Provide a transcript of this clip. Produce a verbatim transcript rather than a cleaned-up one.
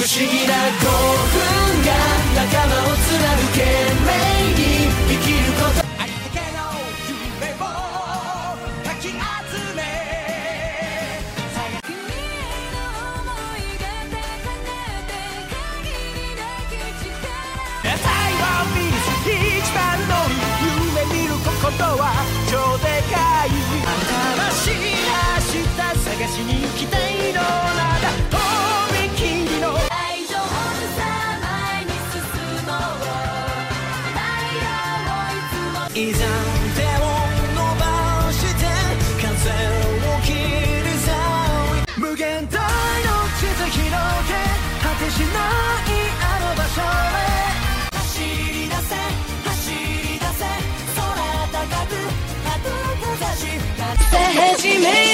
不思議な興奮が仲間を貫け命に生きることありったけの夢をかき集め君への想いが高鳴って限りなき力台湾ビーチ一番乗り夢見る心は超でかい新しい明日探しに行きたいのならとびきりの大丈夫さ前に進もうダイヤをいつもいざ手を伸ばして風を切り裂い無限大の地図広げ果てしないあの場所へ走り出せ走り出せ空高く旗をかざし始め